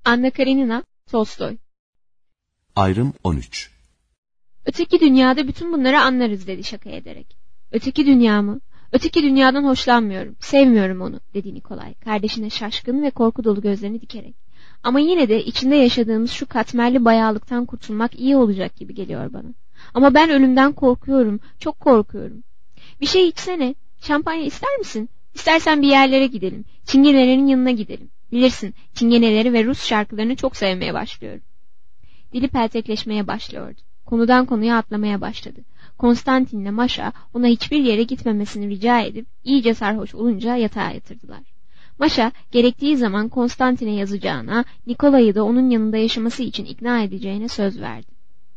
Anna Karenina, Tolstoy. Ayrım 13. Öteki dünyada bütün bunları anlarız dedi şaka ederek. Öteki dünya mı? Öteki dünyadan hoşlanmıyorum, sevmiyorum onu dedi Nikolay kardeşine şaşkın ve korku dolu gözlerini dikerek. Ama yine de içinde yaşadığımız şu katmerli bayağılıktan kurtulmak iyi olacak gibi geliyor bana. Ama ben ölümden korkuyorum, çok korkuyorum. Bir şey içsene, şampanya ister misin? İstersen bir yerlere gidelim, çingenelerin yanına gidelim. Bilirsin, çingeneleri ve Rus şarkılarını çok sevmeye başlıyorum. Dili peltekleşmeye başlıyordu. Konudan konuya atlamaya başladı. Konstantin'le Maşa ona hiçbir yere gitmemesini rica edip iyice sarhoş olunca yatağa yatırdılar. Maşa gerektiği zaman Konstantin'e yazacağına, Nikolay'ı da onun yanında yaşaması için ikna edeceğine söz verdi.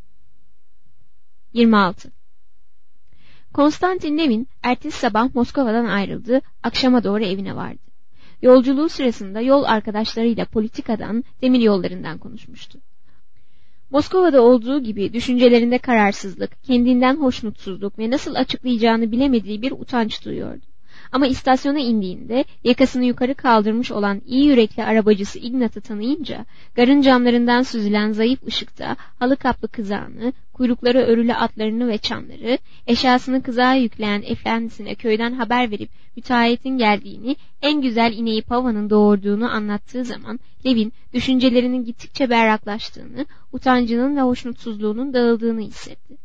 26. Konstantin Levin ertesi sabah Moskova'dan ayrıldı, akşama doğru evine vardı. Yolculuğu sırasında yol arkadaşlarıyla politikadan, demir yollarından konuşmuştu. Moskova'da olduğu gibi düşüncelerinde kararsızlık, kendinden hoşnutsuzluk ve nasıl açıklayacağını bilemediği bir utanç duyuyordu. Ama istasyona indiğinde yakasını yukarı kaldırmış olan iyi yürekli arabacısı Ignat'ı tanıyınca garın camlarından süzülen zayıf ışıkta halı kaplı kızağını, kuyrukları örülü atlarını ve çanları, eşyasını kızağa yükleyen efendisine köyden haber verip müteahhitin geldiğini, en güzel ineği Pava'nın doğurduğunu anlattığı zaman Levin düşüncelerinin gittikçe berraklaştığını, utancının ve hoşnutsuzluğunun dağıldığını hissetti.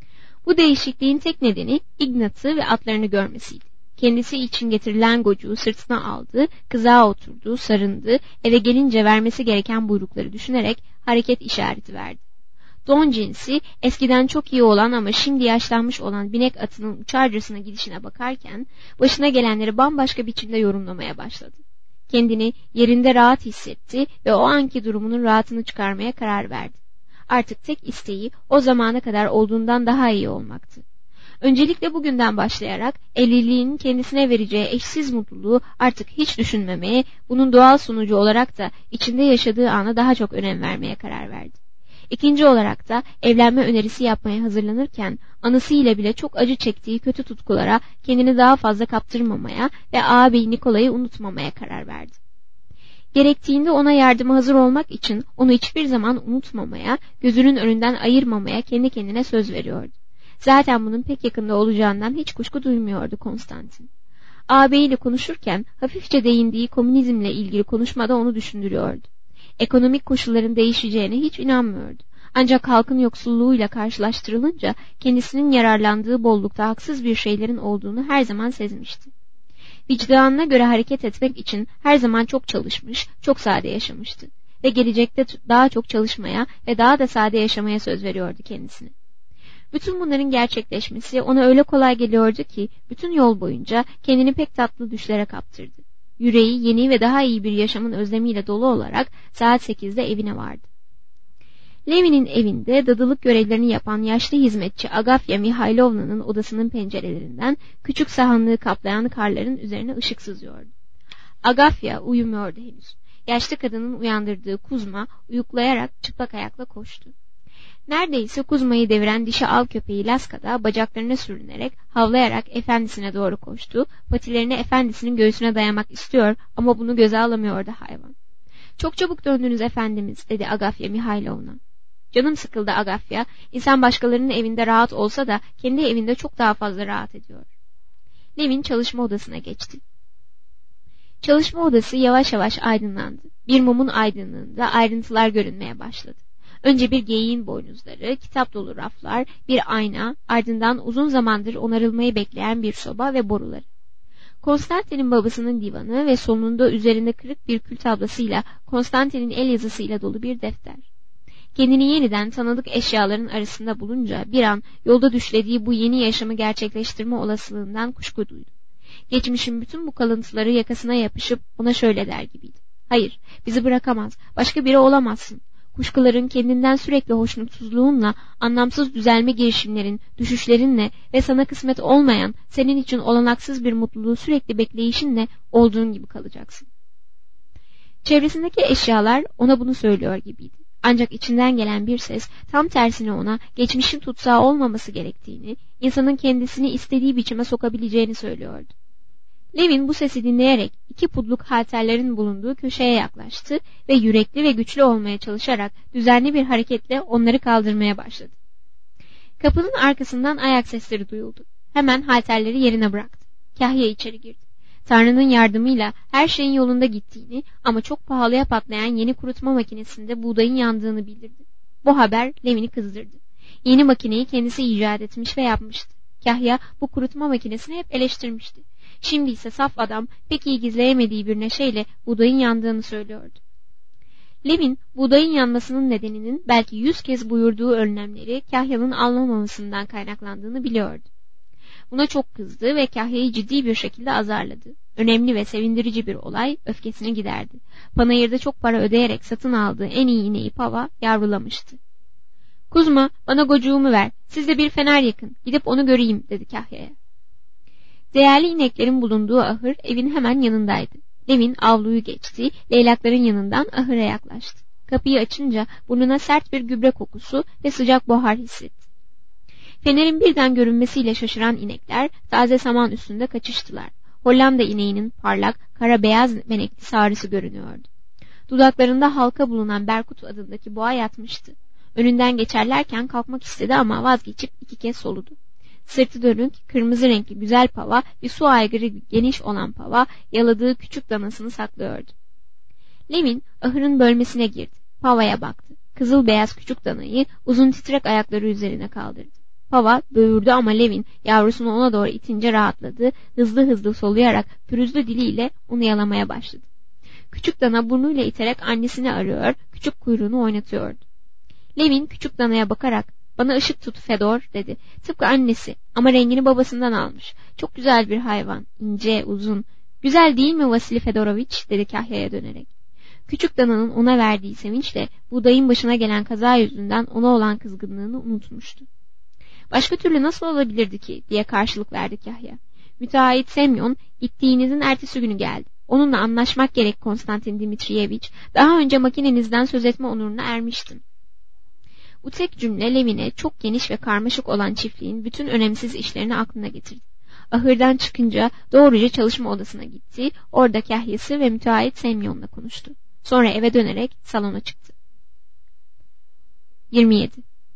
Bu değişikliğin tek nedeni Ignat'ı ve atlarını görmesiydi. Kendisi için getirilen gocuğu sırtına aldı, kızağa oturdu, sarındı, eve gelince vermesi gereken buyrukları düşünerek hareket işareti verdi. Don cinsi, eskiden çok iyi olan ama şimdi yaşlanmış olan binek atının uçarcasına gidişine bakarken, başına gelenleri bambaşka biçimde yorumlamaya başladı. Kendini yerinde rahat hissetti ve o anki durumunun rahatını çıkarmaya karar verdi. Artık tek isteği o zamana kadar olduğundan daha iyi olmaktı. Öncelikle bugünden başlayarak evliliğinin kendisine vereceği eşsiz mutluluğu artık hiç düşünmemeye, bunun doğal sonucu olarak da içinde yaşadığı ana daha çok önem vermeye karar verdi. İkinci olarak da evlenme önerisi yapmaya hazırlanırken anısıyla bile çok acı çektiği kötü tutkulara kendini daha fazla kaptırmamaya ve ağabeyi Nikolay'ı unutmamaya karar verdi. Gerektiğinde ona yardıma hazır olmak için onu hiçbir zaman unutmamaya, gözünün önünden ayırmamaya kendi kendine söz veriyordu. Zaten bunun pek yakında olacağından hiç kuşku duymuyordu Konstantin. Ağabeyiyle konuşurken hafifçe değindiği komünizmle ilgili konuşmada onu düşündürüyordu. Ekonomik koşulların değişeceğine hiç inanmıyordu. Ancak halkın yoksulluğuyla karşılaştırılınca kendisinin yararlandığı bollukta haksız bir şeylerin olduğunu her zaman sezmişti. Vicdanına göre hareket etmek için her zaman çok çalışmış, çok sade yaşamıştı. Ve gelecekte daha çok çalışmaya ve daha da sade yaşamaya söz veriyordu kendisine. Bütün bunların gerçekleşmesi ona öyle kolay geliyordu ki bütün yol boyunca kendini pek tatlı düşlere kaptırdı. Yüreği yeni ve daha iyi bir yaşamın özlemiyle dolu olarak saat 8'de evine vardı. Levin'in evinde dadılık görevlerini yapan yaşlı hizmetçi Agafya Mihailovna'nın odasının pencerelerinden küçük sahanlığı kaplayan karların üzerine ışık sızıyordu. Agafya uyumuyordu henüz. Yaşlı kadının uyandırdığı Kuzma uyuklayarak çıplak ayakla koştu. Neredeyse Kuzma'yı deviren dişi av köpeği Laska da bacaklarına sürünerek, havlayarak efendisine doğru koştu. Patilerini efendisinin göğsüne dayamak istiyor ama bunu göze alamıyordu hayvan. "Çok çabuk döndünüz efendimiz," dedi Agafya Mihailovna. "Canım sıkıldı Agafya. İnsan başkalarının evinde rahat olsa da kendi evinde çok daha fazla rahat ediyor." Levin çalışma odasına geçti. Çalışma odası yavaş yavaş aydınlandı. Bir mumun aydınlığında ayrıntılar görünmeye başladı. Önce bir geyiğin boynuzları, kitap dolu raflar, bir ayna, ardından uzun zamandır onarılmayı bekleyen bir soba ve boruları. Konstantin'in babasının divanı ve sonunda üzerinde kırık bir kül tablasıyla Konstantin'in el yazısıyla dolu bir defter. Kendini yeniden tanıdık eşyaların arasında bulunca bir an yolda düşlediği bu yeni yaşamı gerçekleştirme olasılığından kuşku duydu. Geçmişin bütün bu kalıntıları yakasına yapışıp ona şöyle der gibiydi: "Hayır, bizi bırakamaz, başka biri olamazsın." Kuşkuların kendinden sürekli hoşnutsuzluğunla, anlamsız düzelme girişimlerin, düşüşlerinle ve sana kısmet olmayan, senin için olanaksız bir mutluluğu sürekli bekleyişinle olduğun gibi kalacaksın. Çevresindeki eşyalar ona bunu söylüyor gibiydi. Ancak içinden gelen bir ses tam tersine ona geçmişin tutsağı olmaması gerektiğini, insanın kendisini istediği biçime sokabileceğini söylüyordu. Levin bu sesi dinleyerek 2 pudluk halterlerin bulunduğu köşeye yaklaştı ve yürekli ve güçlü olmaya çalışarak düzenli bir hareketle onları kaldırmaya başladı. Kapının arkasından ayak sesleri duyuldu. Hemen halterleri yerine bıraktı. Kahya içeri girdi. Tanrı'nın yardımıyla her şeyin yolunda gittiğini ama çok pahalıya patlayan yeni kurutma makinesinde buğdayın yandığını bildirdi. Bu haber Levin'i kızdırdı. Yeni makineyi kendisi icat etmiş ve yapmıştı. Kahya bu kurutma makinesini hep eleştirmişti. Şimdi ise saf adam pek iyi gizleyemediği bir neşeyle buğdayın yandığını söylüyordu. Levin, buğdayın yanmasının nedeninin belki 100 kez buyurduğu önlemleri Kahya'nın almamasından kaynaklandığını biliyordu. Buna çok kızdı ve Kahya'yı ciddi bir şekilde azarladı. Önemli ve sevindirici bir olay öfkesini giderdi. Panayırda çok para ödeyerek satın aldığı en iyi ineği Pava yavrulamıştı. "Kuzma, bana gocuğumu ver, siz de bir fener yakın, gidip onu göreyim," dedi Kahya'ya. Değerli ineklerin bulunduğu ahır evin hemen yanındaydı. Levin avluyu geçti, leylakların yanından ahıra yaklaştı. Kapıyı açınca burnuna sert bir gübre kokusu ve sıcak buhar hissetti. Fenerin birden görünmesiyle şaşıran inekler taze saman üstünde kaçıştılar. Hollanda ineğinin parlak, kara beyaz benekli sarısı görünüyordu. Dudaklarında halka bulunan Berkut adındaki boğa yatmıştı. Önünden geçerlerken kalkmak istedi ama vazgeçip 2 kez soludu. Sırtı dönük, kırmızı renkli güzel Pava, bir su aygırı geniş olan Pava, yaladığı küçük danasını saklıyordu. Levin ahırın bölmesine girdi. Pava'ya baktı. Kızıl beyaz küçük danayı uzun titrek ayakları üzerine kaldırdı. Pava böğürdü ama Levin yavrusunu ona doğru itince rahatladı, hızlı hızlı soluyarak pürüzlü diliyle onu yalamaya başladı. Küçük dana burnuyla iterek annesini arıyor, küçük kuyruğunu oynatıyordu. Levin küçük danaya bakarak, "Bana ışık tut Fedor," dedi. "Tıpkı annesi ama rengini babasından almış. Çok güzel bir hayvan, ince, uzun. Güzel değil mi Vasili Fedoroviç?" dedi Kahya'ya dönerek. Küçük dananın ona verdiği sevinçle buğdayın başına gelen kaza yüzünden ona olan kızgınlığını unutmuştu. "Başka türlü nasıl olabilirdi ki?" diye karşılık verdi Kahya. "Müteahhit Semyon gittiğinizin ertesi günü geldi. Onunla anlaşmak gerek Konstantin Dimitriyeviç. Daha önce makinenizden söz etme onuruna ermiştim." Bu tek cümle Levin'e çok geniş ve karmaşık olan çiftliğin bütün önemsiz işlerini aklına getirdi. Ahırdan çıkınca doğruca çalışma odasına gitti. Orada Kahya'sı ve müteahhit Semyon'la konuştu. Sonra eve dönerek salona çıktı. 27.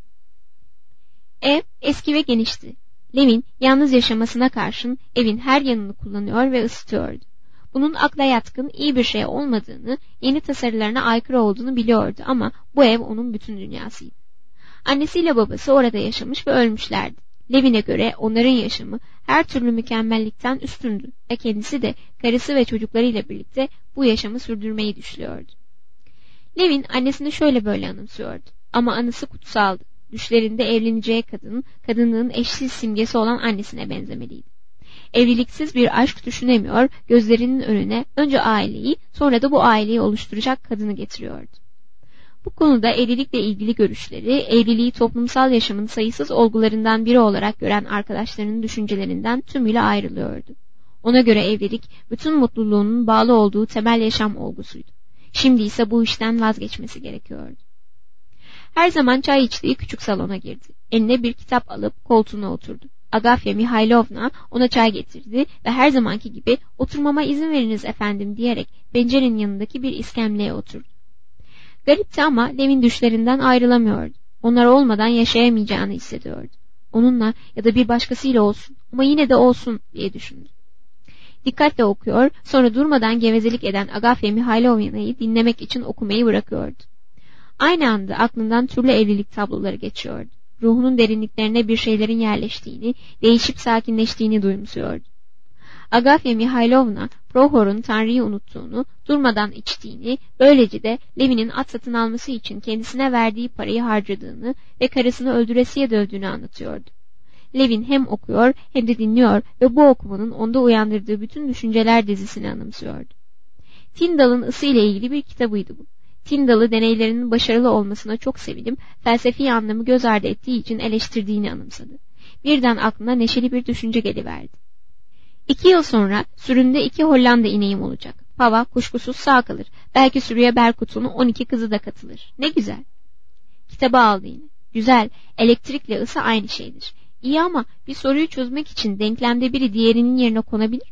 Ev eski ve genişti. Levin yalnız yaşamasına karşın evin her yanını kullanıyor ve ısıtıyordu. Bunun akla yatkın iyi bir şey olmadığını, yeni tasarılarına aykırı olduğunu biliyordu ama bu ev onun bütün dünyasıydı. Annesiyle babası orada yaşamış ve ölmüşlerdi. Levin'e göre onların yaşamı her türlü mükemmellikten üstündü ve kendisi de karısı ve çocuklarıyla birlikte bu yaşamı sürdürmeyi düşlüyordu. Levin annesini şöyle böyle anımsıyordu ama anısı kutsaldı. Düşlerinde evleneceği kadın, kadınlığın eşsiz simgesi olan annesine benzemeliydi. Evliliksiz bir aşk düşünemiyor, gözlerinin önüne önce aileyi, sonra da bu aileyi oluşturacak kadını getiriyordu. Bu konuda evlilikle ilgili görüşleri, evliliği toplumsal yaşamın sayısız olgularından biri olarak gören arkadaşlarının düşüncelerinden tümüyle ayrılıyordu. Ona göre evlilik, bütün mutluluğunun bağlı olduğu temel yaşam olgusuydu. Şimdi ise bu işten vazgeçmesi gerekiyordu. Her zaman çay içtiği küçük salona girdi. Eline bir kitap alıp koltuğuna oturdu. Agafya Mihailovna ona çay getirdi ve her zamanki gibi "Oturmama izin veriniz efendim," diyerek pencerenin yanındaki bir iskemleye oturdu. Garipti ama Levin düşlerinden ayrılamıyordu. Onlar olmadan yaşayamayacağını hissediyordu. Onunla ya da bir başkasıyla olsun ama yine de olsun diye düşündü. Dikkatle okuyor, sonra durmadan gevezelik eden Agafya Mihailovna'yı dinlemek için okumayı bırakıyordu. Aynı anda aklından türlü evlilik tabloları geçiyordu. Ruhunun derinliklerine bir şeylerin yerleştiğini, değişip sakinleştiğini duyumsuyordu. Agafya Mihailovna, Prohor'un Tanrı'yı unuttuğunu, durmadan içtiğini, böylece de Levin'in at satın alması için kendisine verdiği parayı harcadığını ve karısını öldüresiye dövdüğünü anlatıyordu. Levin hem okuyor hem de dinliyor ve bu okumanın onda uyandırdığı bütün düşünceler dizisini anımsıyordu. Tyndall'ın ısı ile ilgili bir kitabıydı bu. Tyndall'ı deneylerinin başarılı olmasına çok sevinip felsefi anlamı göz ardı ettiği için eleştirdiğini anımsadı. Birden aklına neşeli bir düşünce geliverdi. 2 yıl sonra süründe 2 Hollanda ineğim olacak. Pava kuşkusuz sağ kalır. Belki sürüye Berkut'un 12 kızı da katılır. Ne güzel. Kitabı aldı yine. Güzel, elektrikle ısı aynı şeydir. İyi ama bir soruyu çözmek için denklemde biri diğerinin yerine konabilir mi?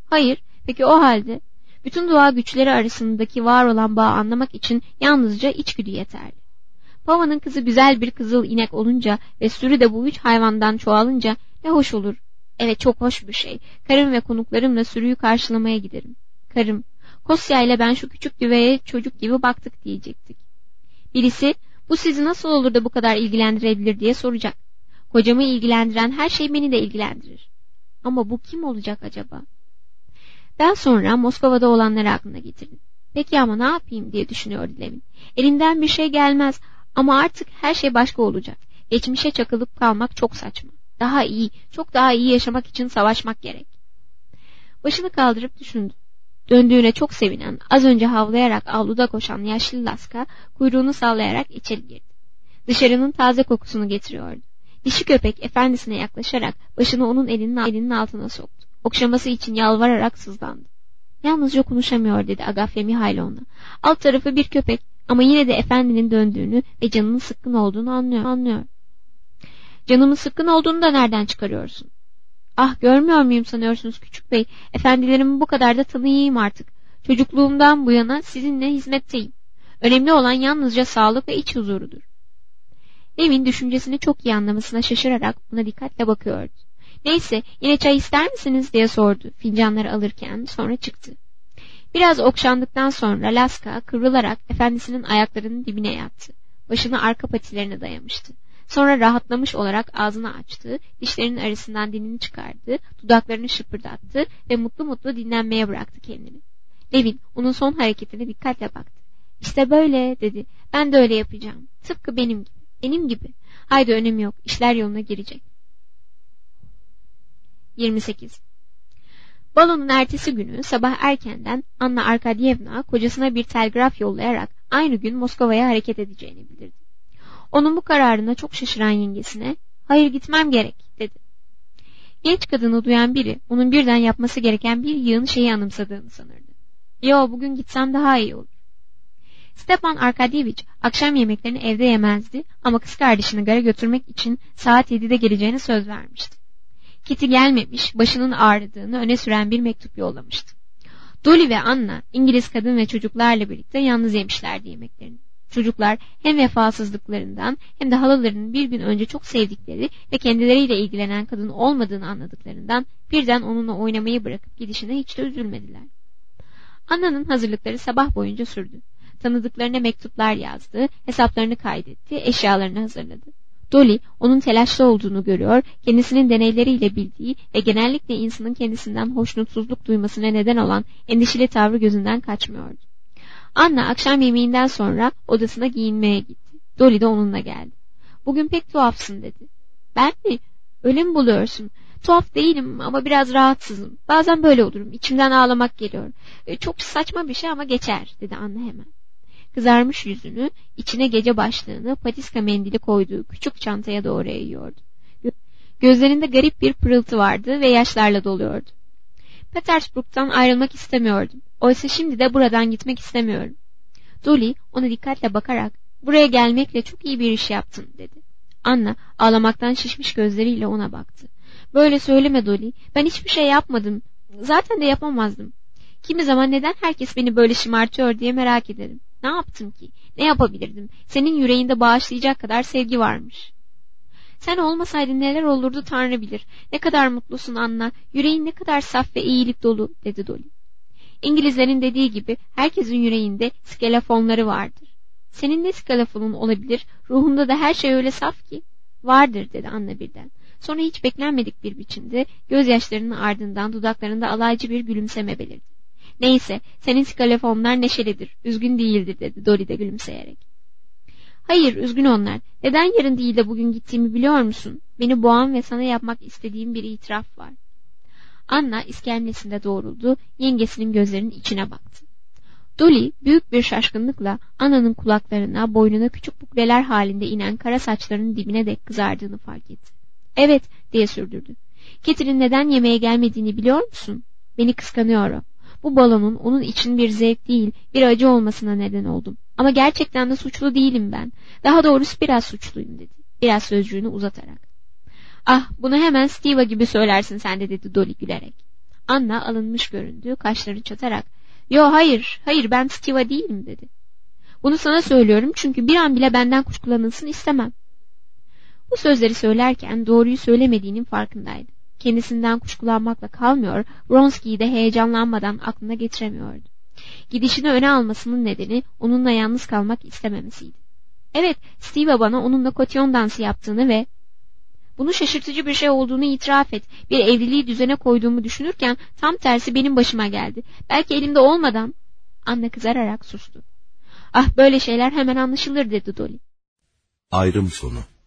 Hayır, peki o halde? Bütün doğa güçleri arasındaki var olan bağı anlamak için yalnızca içgüdü yeterli. Pava'nın kızı güzel bir kızıl inek olunca ve sürü de bu 3 hayvandan çoğalınca ne hoş olur. Evet, çok hoş bir şey. Karım ve konuklarımla sürüyü karşılamaya giderim. Karım, Kosya ile ben şu küçük düveye çocuk gibi baktık diyecektik. Birisi, bu sizi nasıl olur da bu kadar ilgilendirebilir diye soracak. Kocamı ilgilendiren her şey beni de ilgilendirir. Ama bu kim olacak acaba? Ben sonra Moskova'da olanları aklına getirdim. Peki ama ne yapayım diye düşünüyordu Levin. Elinden bir şey gelmez ama artık her şey başka olacak. Geçmişe çakılıp kalmak çok saçma. Daha iyi, çok daha iyi yaşamak için savaşmak gerek. Başını kaldırıp düşündü. Döndüğüne çok sevinen, az önce havlayarak avluda koşan yaşlı Laska kuyruğunu sallayarak içeri girdi. Dışarının taze kokusunu getiriyordu. Dişi köpek efendisine yaklaşarak başını onun elinin altına soktu. Okşaması için yalvararak sızlandı. Yalnızca konuşamıyor dedi Agafya Mihailovna. Alt tarafı bir köpek ama yine de efendinin döndüğünü ve canının sıkkın olduğunu anlıyor. Canımın sıkkın olduğunu da nereden çıkarıyorsun? Ah, görmüyor muyum sanıyorsunuz küçük bey? Efendilerimi bu kadar da tanıyayım artık. Çocukluğumdan bu yana sizinle hizmetteyim. Önemli olan yalnızca sağlık ve iç huzurudur. Levin düşüncesini çok iyi anlamasına şaşırarak buna dikkatle bakıyordu. Neyse, yine çay ister misiniz diye sordu fincanları alırken, sonra çıktı. Biraz okşandıktan sonra Laska kıvrılarak efendisinin ayaklarının dibine yattı. Başını arka patilerine dayamıştı. Sonra rahatlamış olarak ağzını açtı, dişlerinin arasından dilini çıkardı, dudaklarını şıpırdattı ve mutlu mutlu dinlenmeye bıraktı kendini. Levin onun son hareketine dikkatle baktı. İşte böyle dedi, ben de öyle yapacağım. Tıpkı benim gibi. Haydi, önemi yok, işler yoluna girecek. 28. Balonun ertesi günü sabah erkenden Anna Arkadyevna kocasına bir telgraf yollayarak aynı gün Moskova'ya hareket edeceğini bildirdi. Onun bu kararına çok şaşıran yengesine, hayır gitmem gerek dedi. Genç kadını duyan biri onun birden yapması gereken bir yığın şeyi anımsadığını sanırdı. Yo, bugün gitsem daha iyi olur. Stepan Arkadyevich akşam yemeklerini evde yemezdi ama kız kardeşini gara götürmek için saat 7'de geleceğine söz vermişti. Kitty gelmemiş, başının ağrıdığını öne süren bir mektup yollamıştı. Dolly ve Anna İngiliz kadın ve çocuklarla birlikte yalnız yemişlerdi yemeklerini. Çocuklar hem vefasızlıklarından hem de halalarının bir gün önce çok sevdikleri ve kendileriyle ilgilenen kadın olmadığını anladıklarından birden onunla oynamayı bırakıp gidişine hiç de üzülmediler. Anna'nın hazırlıkları sabah boyunca sürdü. Tanıdıklarına mektuplar yazdı, hesaplarını kaydetti, eşyalarını hazırladı. Dolly onun telaşlı olduğunu görüyor, kendisinin deneyleriyle bildiği ve genellikle insanın kendisinden hoşnutsuzluk duymasına neden olan endişeli tavrı gözünden kaçmıyordu. Anna akşam yemeğinden sonra odasına giyinmeye gitti. Dolly de onunla geldi. Bugün pek tuhafsın dedi. Ben mi? Öyle mi buluyorsun? Tuhaf değilim ama biraz rahatsızım. Bazen böyle olurum. İçimden ağlamak geliyor. Çok saçma bir şey ama geçer dedi Anna hemen. Kızarmış yüzünü, içine gece başlığını, patiska mendili koyduğu küçük çantaya doğru eğiyordu. Gözlerinde garip bir pırıltı vardı ve yaşlarla doluyordu. Petersburg'dan ayrılmak istemiyordum. Oysa şimdi de buradan gitmek istemiyorum. Dolly ona dikkatle bakarak, buraya gelmekle çok iyi bir iş yaptın dedi. Anna ağlamaktan şişmiş gözleriyle ona baktı. Böyle söyleme Dolly, ben hiçbir şey yapmadım. Zaten de yapamazdım. Kimi zaman neden herkes beni böyle şımartıyor diye merak ederim. Ne yaptım ki? Ne yapabilirdim? Senin yüreğinde bağışlayacak kadar sevgi varmış. Sen olmasaydın neler olurdu Tanrı bilir. Ne kadar mutlusun Anna. Yüreğin ne kadar saf ve iyilik dolu dedi Dolly. İngilizlerin dediği gibi herkesin yüreğinde skelefonları vardır. Senin ne skelefonun olabilir? Ruhunda da her şey öyle saf ki. Vardır dedi Anna birden. Sonra hiç beklenmedik bir biçimde gözyaşlarının ardından dudaklarında alaycı bir gülümseme belirdi. Neyse, senin skelefonlar neşelidir, üzgün değildir dedi Dolly de gülümseyerek. Hayır, üzgün onlar. Neden yarın değil de bugün gittiğimi biliyor musun? Beni boğan ve sana yapmak istediğim bir itiraf var. Anna iskemlesinde doğruldu, yengesinin gözlerinin içine baktı. Dolly büyük bir şaşkınlıkla Anna'nın kulaklarına, boynuna küçük bukleler halinde inen kara saçlarının dibine dek kızardığını fark etti. Evet diye sürdürdü. Kitty'nin neden yemeğe gelmediğini biliyor musun? Beni kıskanıyor o. Bu balonun onun için bir zevk değil, bir acı olmasına neden oldum. Ama gerçekten de suçlu değilim ben. Daha doğrusu biraz suçluyum dedi. Biraz sözcüğünü uzatarak. Ah, bunu hemen Steva gibi söylersin sen de dedi Dolly gülerek. Anna alınmış göründü, kaşlarını çatarak "Yo, hayır, ben Steva değilim" dedi. "Bunu sana söylüyorum çünkü bir an bile benden kuşkulanılsın istemem." Bu sözleri söylerken doğruyu söylemediğinin farkındaydı. Kendisinden kuşkulanmakla kalmıyor, Wronski'yi de heyecanlanmadan aklına getiremiyordu. Gidişini öne almasının nedeni onunla yalnız kalmak istememesiydi. "Evet, Steva bana onunla kotion dansı yaptığını ve bunu şaşırtıcı bir şey olduğunu itiraf et. Bir evliliği düzene koyduğumu düşünürken tam tersi benim başıma geldi. Belki elimde olmadan..." Anna kızararak sustu. "Ah, böyle şeyler hemen anlaşılır" dedi Dolly. Ayrım sonu.